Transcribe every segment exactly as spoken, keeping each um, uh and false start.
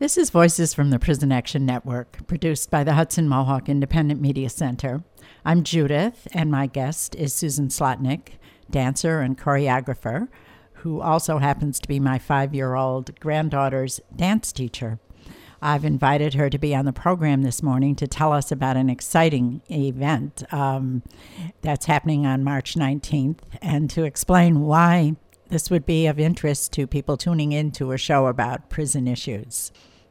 This is Voices from the Prison Action Network, produced by the Hudson Mohawk Independent Media Center. I'm Judith, and my guest is Susan Slotnick, dancer and choreographer, who also happens to be my five-year-old granddaughter's dance teacher. I've invited her to be on the program this morning to tell us about an exciting event um, that's happening on March nineteenth, and to explain why this would be of interest to people tuning in to a show about prison issues.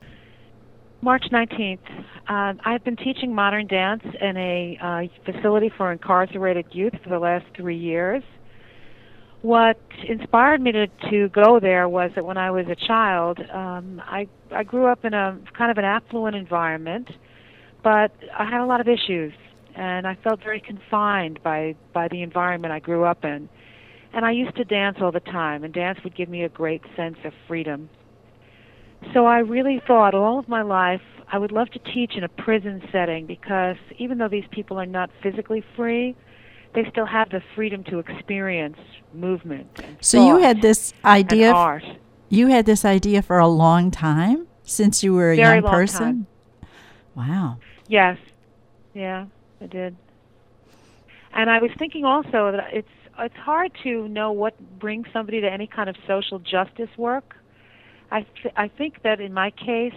March nineteenth. Uh, I've been teaching modern dance in a uh, facility for incarcerated youth for the last three years. What inspired me to, to go there was that when I was a child, um, I, I grew up in a kind of an affluent environment, but I had a lot of issues, and I felt very confined by, by the environment I grew up in. And I used to dance all the time, and dance would give me a great sense of freedom. So I really thought all of my life I would love to teach in a prison setting, because even though these people are not physically free, they still have the freedom to experience movement and So you had this idea and art. You had this idea for a long time, since you were a Very young long person? Time. Wow. Yes. Yeah, I did. And I was thinking also that it's it's hard to know what brings somebody to any kind of social justice work. I th- I think that in my case,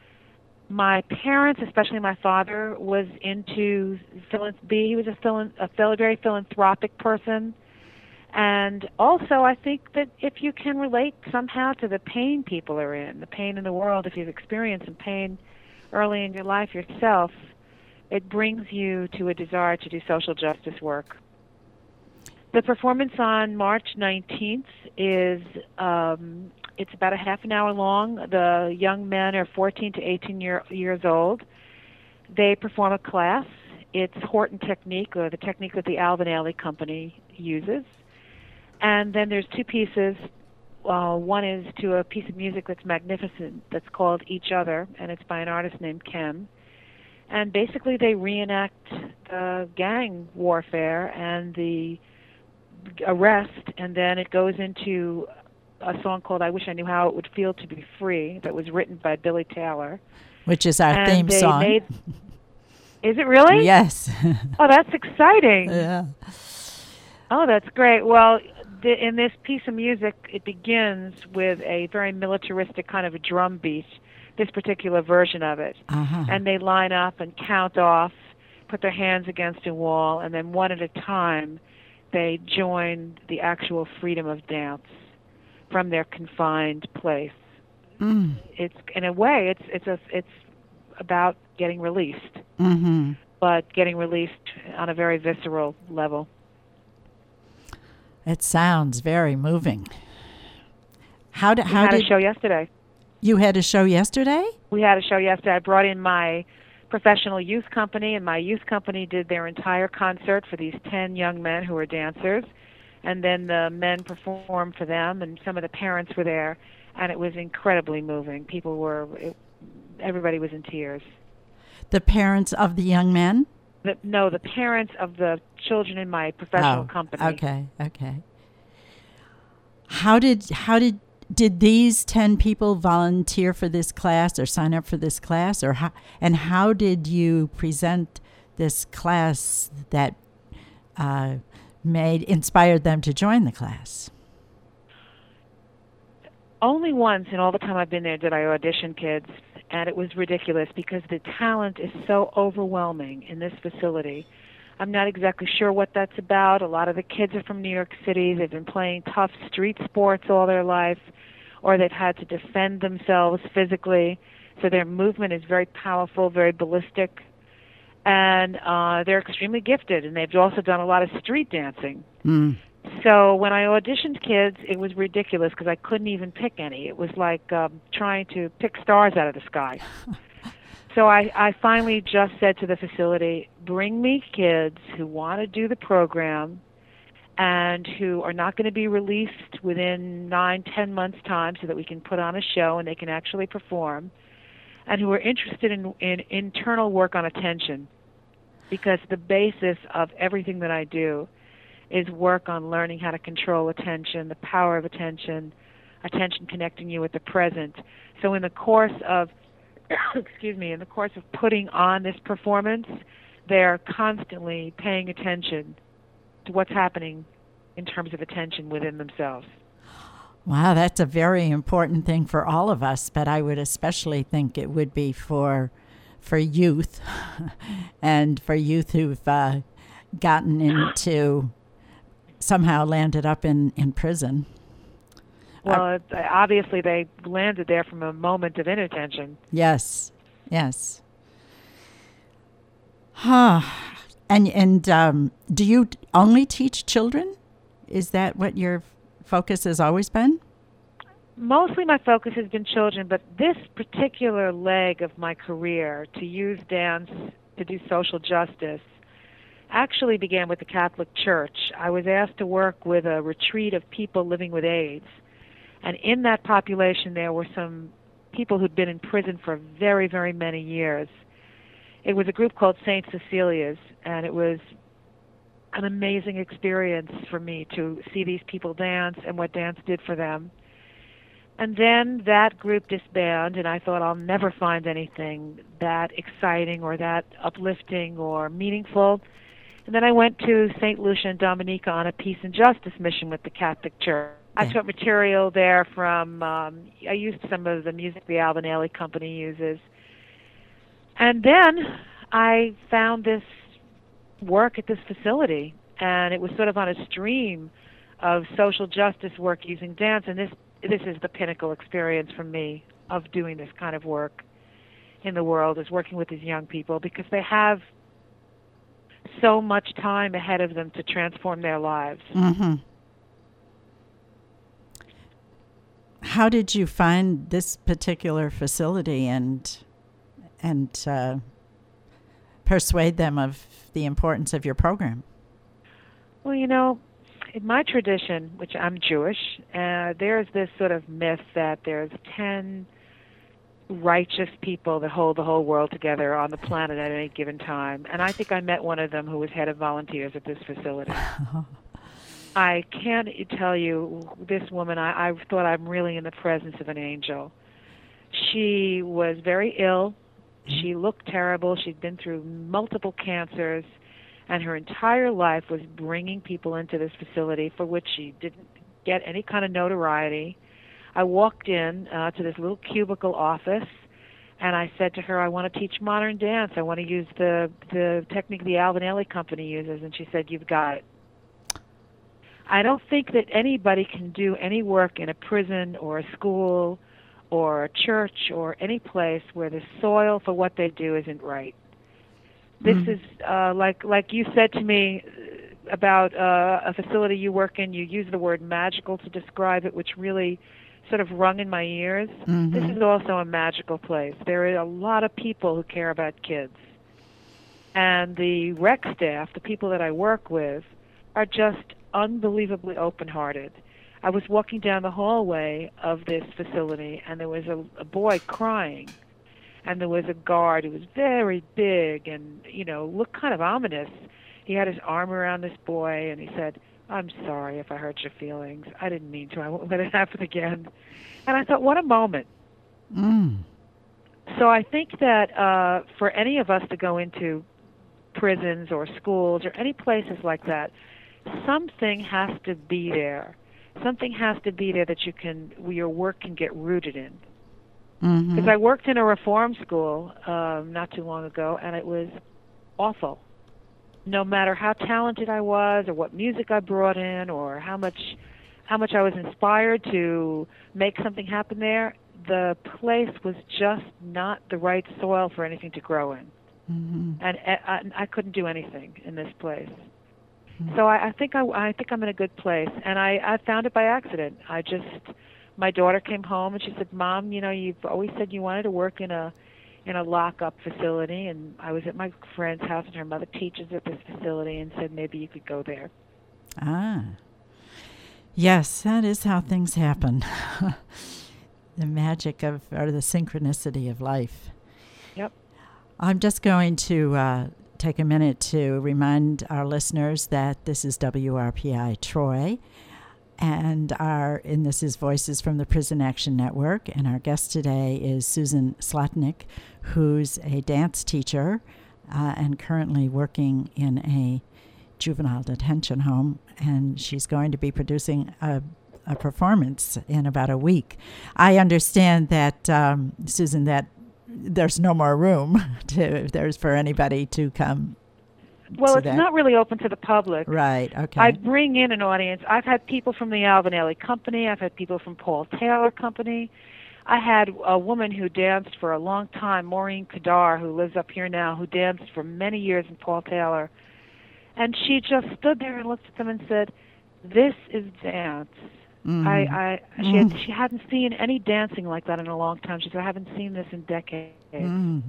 my parents, especially my father, was into philanthropy. He was a, philan- a phil- very philanthropic person. And also, I think that if you can relate somehow to the pain people are in, the pain in the world, if you've experienced some pain early in your life yourself, it brings you to a desire to do social justice work. The performance on March nineteenth is, um, it's about a half an hour long. The young men are fourteen to eighteen year, years old. They perform a class. It's Horton technique, or the technique that the Alvin Ailey Company uses. And then there's two pieces. Uh, one is to a piece of music that's magnificent, that's called Each Other, and it's by an artist named Ken. And basically they reenact the gang warfare and the arrest, and then it goes into a song called I Wish I Knew How It Would Feel to Be Free, that was written by Billy Taylor. Which is our and theme they song. Made, is it really? Yes. Oh, that's exciting. Yeah. Oh, that's great. Well, the, in this piece of music, it begins with a very militaristic kind of a drum beat, this particular version of it. Uh-huh. And they line up and count off, put their hands against a wall, and then one at a time they join the actual freedom of dance from their confined place. Mm. It's in a way, it's it's a it's about getting released, Mm-hmm. but getting released on a very visceral level. It sounds very moving. How did We how had did a show yesterday. you had a show yesterday? We had a show yesterday. I brought in my professional youth company, and my youth company did their entire concert for these ten young men who are dancers, and then the men performed for them, and some of the parents were there, and it was incredibly moving. People were, it, everybody was in tears. The parents of the young men? The, no, the parents of the children in my professional oh, company. Okay, okay. How did how did Did these ten people volunteer for this class or sign up for this class? or how, And how did you present this class that uh, made inspired them to join the class? Only once in all the time I've been there did I audition kids, and it was ridiculous because the talent is so overwhelming in this facility. I'm not exactly sure what that's about. A lot of the kids are from New York City. They've been playing tough street sports all their life, or they've had to defend themselves physically. So their movement is very powerful, very ballistic. And uh, they're extremely gifted, and they've also done a lot of street dancing. Mm. So when I auditioned kids, it was ridiculous because I couldn't even pick any. It was like um, trying to pick stars out of the sky. So I, I finally just said to the facility, bring me kids who want to do the program and who are not going to be released within nine, ten months' time so that we can put on a show and they can actually perform, and who are interested in, in internal work on attention, because the basis of everything that I do is work on learning how to control attention, the power of attention, attention connecting you with the present. So in the course of, excuse me, in the course of putting on this performance, they're constantly paying attention to what's happening in terms of attention within themselves. Wow, that's a very important thing for all of us, but I would especially think it would be for for youth and for youth who've uh, gotten into, somehow landed up in, in prison. Well, Uh, it, obviously they landed there from a moment of inattention. yes, yes. Huh. And, and um, do you t- only teach children? Is that what your focus has always been? Mostly my focus has been children, but this particular leg of my career, to use dance to do social justice, actually began with the Catholic Church. I was asked to work with a retreat of people living with AIDS, and in that population there were some people who'd been in prison for very, very many years. It was a group called Saint Cecilia's, and it was an amazing experience for me to see these people dance and what dance did for them. And then that group disbanded, and I thought I'll never find anything that exciting or that uplifting or meaningful. And then I went to Saint Lucia and Dominica on a peace and justice mission with the Catholic Church. I Yeah. took material there from, um, I used some of the music the Alvin Ailey Company uses. And then I found this work at this facility, and it was sort of on a stream of social justice work using dance, and this this is the pinnacle experience for me of doing this kind of work in the world, is working with these young people, because they have so much time ahead of them to transform their lives. Mm-hmm. How did you find this particular facility and and uh, persuade them of the importance of your program? Well, you know, in my tradition, which I'm Jewish, uh, there's this sort of myth that there's ten righteous people that hold the whole world together on the planet at any given time. And I think I met one of them who was head of volunteers at this facility. I can't tell you, this woman, I, I thought I'm really in the presence of an angel. She was very ill. She looked terrible. She'd been through multiple cancers, and her entire life was bringing people into this facility for which she didn't get any kind of notoriety. I walked in uh, to this little cubicle office, and I said to her, I want to teach modern dance. I want to use the, the technique the Alvin Ailey Company uses. And she said, you've got it. I don't think that anybody can do any work in a prison or a school or a church or any place where the soil for what they do isn't right. This mm. is uh, like like you said to me about uh, a facility you work in. You use the word magical to describe it, which really sort of rung in my ears. Mm-hmm. This is also a magical place. There are a lot of people who care about kids. And the rec staff, the people that I work with, are just unbelievably open-hearted. I was walking down the hallway of this facility, and there was a, a boy crying. And there was a guard who was very big and, you know, looked kind of ominous. He had his arm around this boy, and he said, I'm sorry if I hurt your feelings. I didn't mean to. I won't let it happen again. And I thought, what a moment. Mm. So I think that uh, for any of us to go into prisons or schools or any places like that, something has to be there. Something has to be there that you can, your work can get rooted in. Because mm-hmm. I worked in a reform school um, not too long ago, and it was awful. No matter how talented I was, or what music I brought in, or how much, how much I was inspired to make something happen there, the place was just not the right soil for anything to grow in, mm-hmm. and I, I couldn't do anything in this place. Mm-hmm. So I, I think I, I think I'm in a good place, and I, I found it by accident. I just, my daughter came home and she said, "Mom, you know, you've always said you wanted to work in a." in a lock-up facility, and I was at my friend's house, and her mother teaches at this facility, and said maybe you could go there." Ah. Yes, that is how things happen. The magic of, or the synchronicity of life. Yep. I'm just going to uh, take a minute to remind our listeners that this is W R P I Troy. And our and this is Voices from the Prison Action Network. And our guest today is Susan Slotnick, who's a dance teacher uh, and currently working in a juvenile detention home. And she's going to be producing a, a performance in about a week. I understand that, um, Susan, that there's no more room to if there's for anybody to come. Well, to it's that. not really open to the public. Right, okay. I bring in an audience. I've had people from the Alvin Ailey Company. I've had people from Paul Taylor Company. I had a woman who danced for a long time, Maureen Kadar, who lives up here now, who danced for many years in Paul Taylor. And she just stood there and looked at them and said, "This is dance." Mm. I, I she, mm. had, she hadn't seen any dancing like that in a long time. She said, "I haven't seen this in decades." Mm.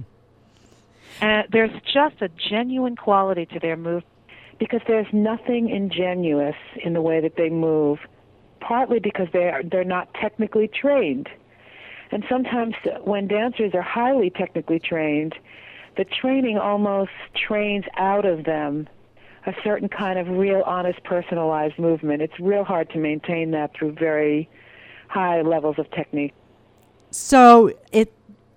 And there's just a genuine quality to their move, because there's nothing ingenuous in the way that they move, partly because they're, they're not technically trained. And sometimes when dancers are highly technically trained, the training almost trains out of them a certain kind of real, honest, personalized movement. It's real hard to maintain that through very high levels of technique. So it...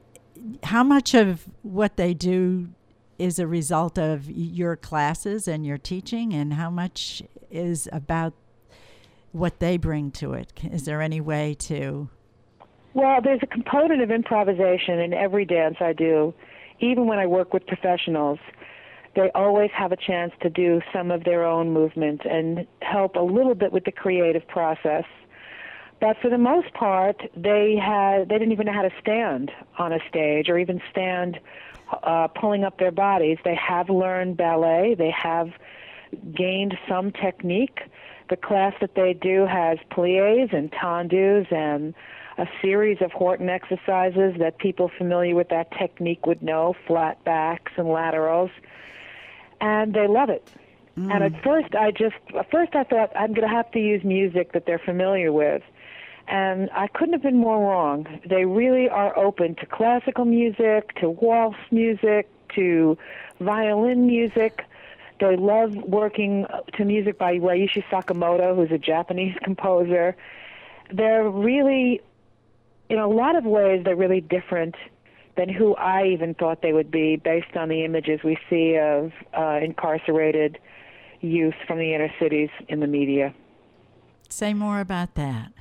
how much of what they do is a result of your classes and your teaching, and how much is about what they bring to it? Is there any way to... Well, there's a component of improvisation in every dance I do. Even when I work with professionals, they always have a chance to do some of their own movement and help a little bit with the creative process. But for the most part, they had they didn't even know how to stand on a stage or even stand uh, pulling up their bodies. They have learned ballet. They have gained some technique. The class that they do has pliés and tendus and a series of Horton exercises that people familiar with that technique would know, flat backs and laterals. And they love it. Mm. And at first I just, at first I thought I'm going to have to use music that they're familiar with. And I couldn't have been more wrong. They really are open to classical music, to waltz music, to violin music. They love working to music by Ryuichi Sakamoto, who's a Japanese composer. They're really, in a lot of ways, they're really different than who I even thought they would be based on the images we see of uh, incarcerated youth from the inner cities in the media. Say more about that.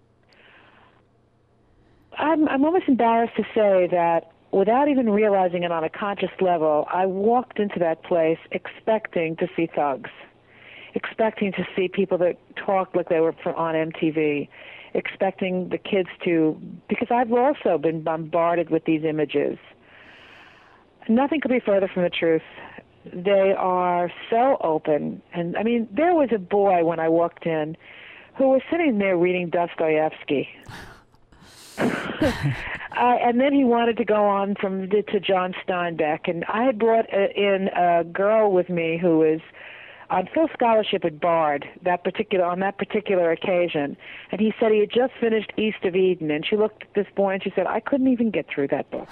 I'm, I'm almost embarrassed to say that without even realizing it on a conscious level, I walked into that place expecting to see thugs, expecting to see people that talked like they were on M T V, expecting the kids to, because I've also been bombarded with these images. Nothing could be further from the truth. They are so open. And, I mean, there was a boy when I walked in who was sitting there reading Dostoevsky. uh, and then he wanted to go on from to John Steinbeck. And I had brought a, in a girl with me who was on full scholarship at Bard that particular on that particular occasion. And he said he had just finished East of Eden. And she looked at this boy and she said, "I couldn't even get through that book."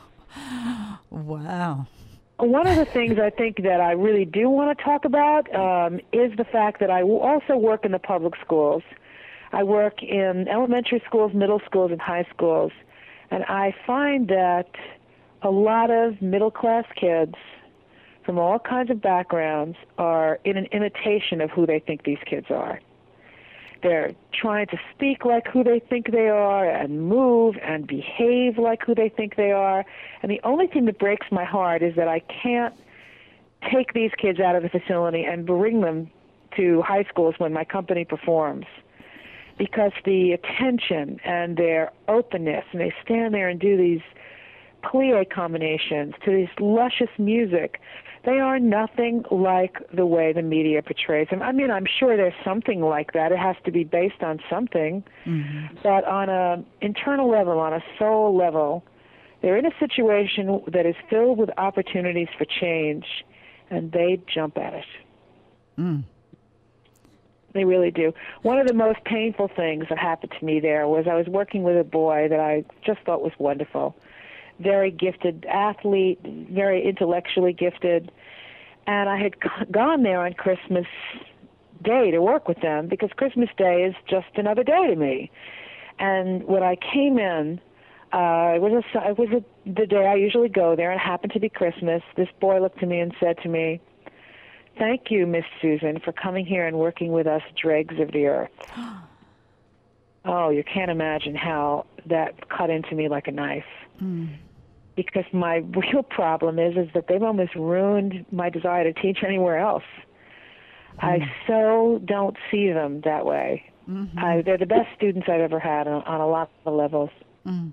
Wow. One of the things I think that I really do want to talk about um, is the fact that I also work in the public schools. I work in elementary schools, middle schools, and high schools, and I find that a lot of middle-class kids from all kinds of backgrounds are in an imitation of who they think these kids are. They're trying to speak like who they think they are and move and behave like who they think they are, and the only thing that breaks my heart is that I can't take these kids out of the facility and bring them to high schools when my company performs. Because the attention and their openness, and they stand there and do these plie combinations to this luscious music, they are nothing like the way the media portrays them. I mean, I'm sure there's something like that. It has to be based on something. Mm-hmm. But on an internal level, on a soul level, they're in a situation that is filled with opportunities for change, and they jump at it. Mm. They really do. One of the most painful things that happened to me there was I was working with a boy that I just thought was wonderful. Very gifted athlete, very intellectually gifted. And I had gone there on Christmas day to work with them because Christmas Day is just another day to me. And when I came in, uh, it was, a, it was a, the day I usually go there, and it happened to be Christmas. This boy looked to me and said to me, "Thank you, Miss Susan, for coming here and working with us dregs of the earth." Oh, you can't imagine how that cut into me like a knife. Mm. Because my real problem is is that they've almost ruined my desire to teach anywhere else. Mm. I so don't see them that way. Mm-hmm. I, they're the best students I've ever had on, on a lot of levels. Mm.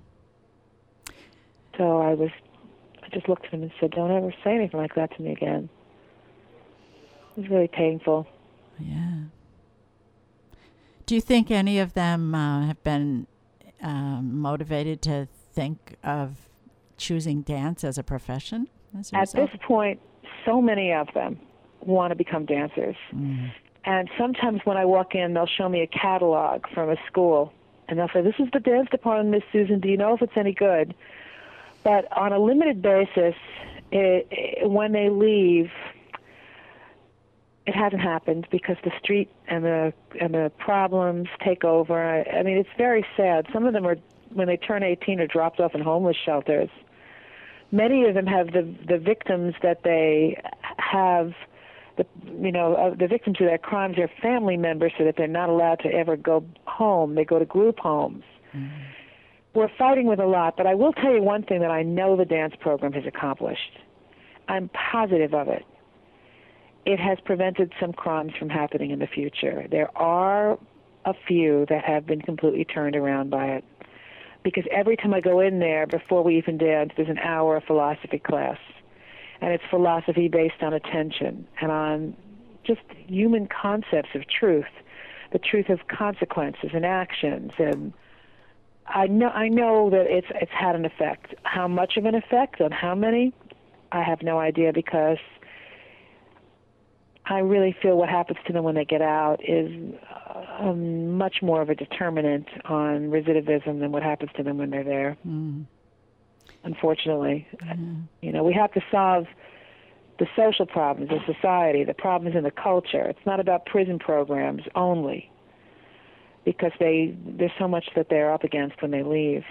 So I was, I just looked at them and said, "Don't ever say anything like that to me again." It was really painful. Yeah. Do you think any of them uh, have been um, motivated to think of choosing dance as a profession? As a At result? this point, so many of them want to become dancers. Mm. And sometimes when I walk in, they'll show me a catalog from a school, and they'll say, "This is the dance department, Miss Susan. Do you know if it's any good?" But on a limited basis, it, it, when they leave, it hasn't happened because the street and the and the problems take over. I, I mean, it's very sad. Some of them are, when they turn eighteen, are dropped off in homeless shelters. Many of them have the the victims that they have, the you know, uh, the victims of their crimes are family members, so that they're not allowed to ever go home. They go to group homes. Mm-hmm. We're fighting with a lot, but I will tell you one thing that I know the dance program has accomplished. I'm positive of it. It has prevented some crimes from happening in the future. There are a few that have been completely turned around by it. Because every time I go in there, before we even dance, there's an hour of philosophy class. And it's philosophy based on attention and on just human concepts of truth, the truth of consequences and actions. And I know I know that it's it's had an effect. How much of an effect, on how many, I have no idea, because I really feel what happens to them when they get out is uh, much more of a determinant on recidivism than what happens to them when they're there. Mm. Unfortunately. Mm. You know, we have to solve the social problems in society, the problems in the culture. It's not about prison programs only, because they there's so much that they're up against when they leave.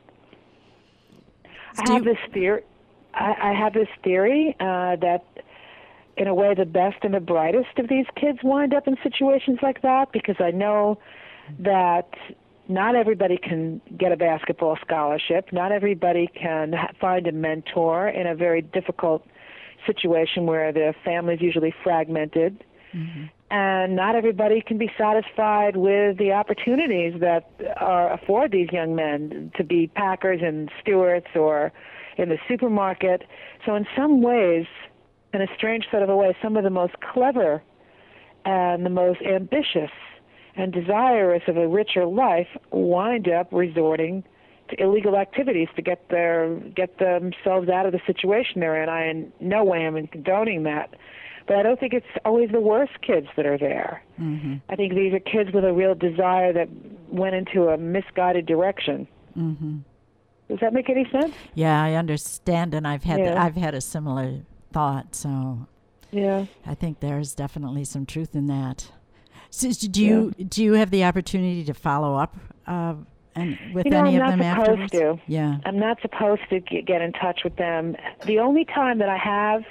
I have this theory. I, I have this theory uh, that, in a way, the best and the brightest of these kids wind up in situations like that, because I know that not everybody can get a basketball scholarship. Not everybody can ha- find a mentor in a very difficult situation where the family's usually fragmented. Mm-hmm. And not everybody can be satisfied with the opportunities that are afford these young men to be packers and stewards or in the supermarket. So in some ways, in a strange sort of a way, some of the most clever and the most ambitious and desirous of a richer life wind up resorting to illegal activities to get their get themselves out of the situation they're in. I in no way am condoning that. But I don't think it's always the worst kids that are there. Mm-hmm. I think these are kids with a real desire that went into a misguided direction. Mm-hmm. Does that make any sense? Yeah, I understand, and I've had yeah. the, I've had a similar thought. So, yeah, I think there's definitely some truth in that. So, do you yeah. do you have the opportunity to follow up uh, and with you know, any I'm of them not afterwards? To. Yeah, I'm not supposed to get in touch with them. The only time that I have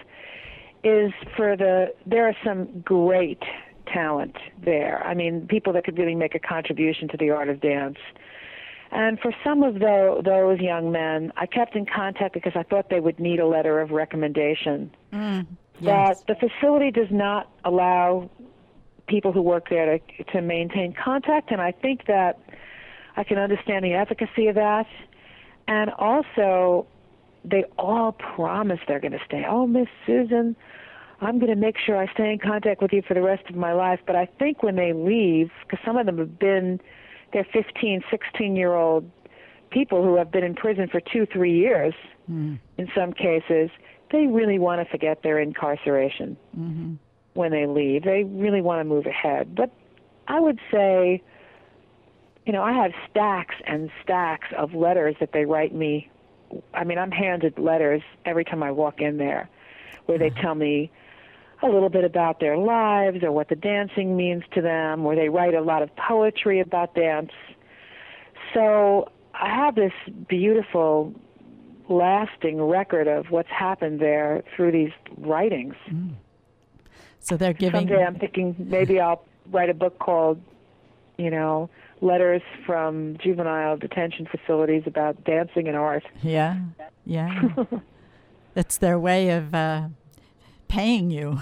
is for the, there are some great talent there. I mean, people that could really make a contribution to the art of dance. And for some of the, those young men, I kept in contact because I thought they would need a letter of recommendation. Mm, yes. But the facility does not allow people who work there to, to maintain contact, and I think that I can understand the efficacy of that. And also, they all promise they're going to stay. Oh, Miss Susan, I'm going to make sure I stay in contact with you for the rest of my life. But I think when they leave, because some of them have been, they're fifteen, sixteen-year-old people who have been in prison for two, three years mm. in some cases, they really want to forget their incarceration mm-hmm. when they leave. They really want to move ahead. But I would say, you know, I have stacks and stacks of letters that they write me. I mean, I'm handed letters every time I walk in there where they tell me, a little bit about their lives or what the dancing means to them, or they write a lot of poetry about dance. So I have this beautiful, lasting record of what's happened there through these writings. Mm. So they're giving... Someday I'm thinking maybe I'll write a book called, you know, Letters from Juvenile Detention Facilities about dancing and art. Yeah, yeah. That's their way of uh, paying you,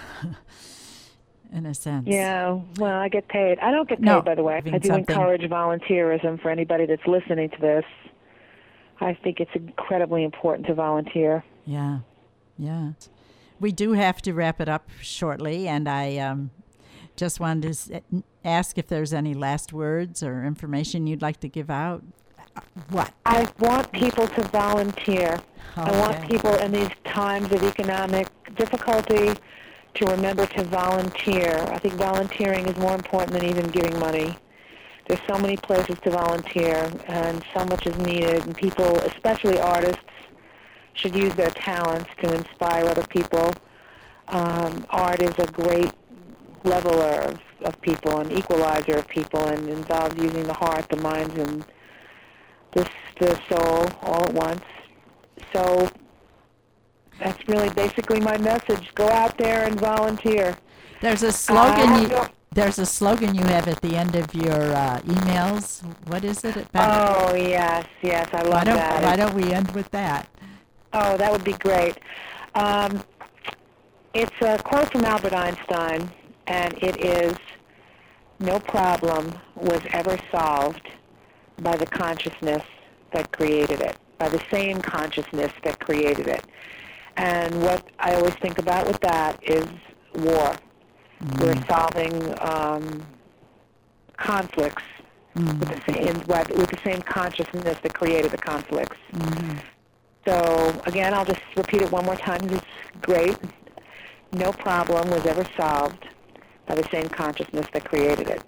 in a sense. Yeah, well, I get paid. I don't get paid, No, by the way. I do something. encourage volunteerism for anybody that's listening to this. I think it's incredibly important to volunteer. Yeah, yeah. We do have to wrap it up shortly, and I um, just wanted to s- ask if there's any last words or information you'd like to give out. What? I want people to volunteer. I want Okay. people in these times of economic difficulty to remember to volunteer. I think volunteering is more important than even giving money. There's so many places to volunteer, and so much is needed, and people, especially artists, should use their talents to inspire other people. Um, art is a great leveler of, of people, an equalizer of people, and involves using the heart, the minds, and the, the soul all at once. So that's really basically my message. Go out there and volunteer. There's a slogan. Uh, you, no- there's a slogan you have at the end of your uh, emails. What is it? About? Oh, yes, yes, I why love don't that. Why don't we end with that? Oh, that would be great. Um, it's a quote from Albert Einstein, and it is, "No problem was ever solved by the consciousness that created it, by the same consciousness that created it." And what I always think about with that is war. Mm. We're solving um, conflicts Mm. with the same with the same consciousness that created the conflicts. Mm. So again, I'll just repeat it one more time. It's great. No problem was ever solved by the same consciousness that created it.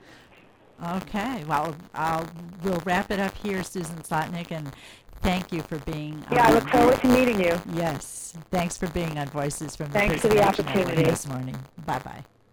Okay. Well, I'll we'll wrap it up here, Susan Slotnick, and thank you for being. Yeah, I on- look forward to meeting you. Yes. Thanks for being on Voices from Thanks the for the Prison Action Network opportunity. this morning. Bye bye.